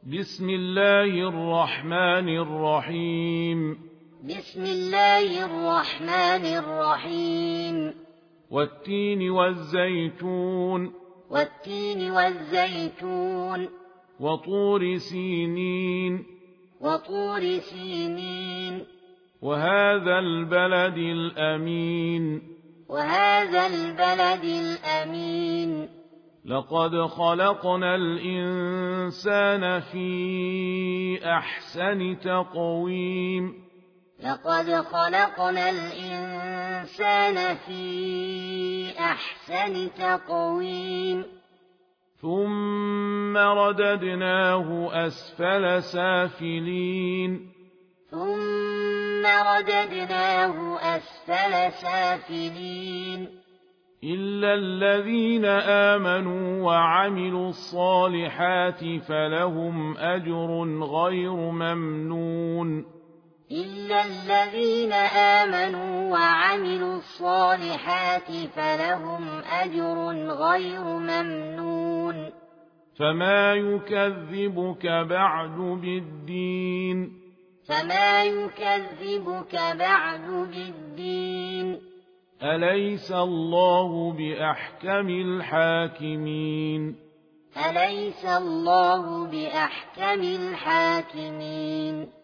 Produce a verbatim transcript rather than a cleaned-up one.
بسم الله الرحمن الرحيم بسم الله الرحمن الرحيم والتين والزيتون والتين والزيتون وطور سينين وطور سينين وهذا البلد الأمين وهذا البلد الأمين لقد خلقنا الإنسان في أحسن تقويم لقد خلقنا الإنسان في أحسن تقويم ثم رددناه أسفل سافلين ثم رددناه أسفل سافلين إلا الذين آمنوا وعملوا الصالحات فلهم أجر غير ممنون إلا الذين آمنوا وعملوا الصالحات فلهم أجر غير ممنون فما يكذبك بعد بالدين فما يكذبك بعد بالدين أليس الله بأحكم الحاكمين أليس الله بأحكم الحاكمين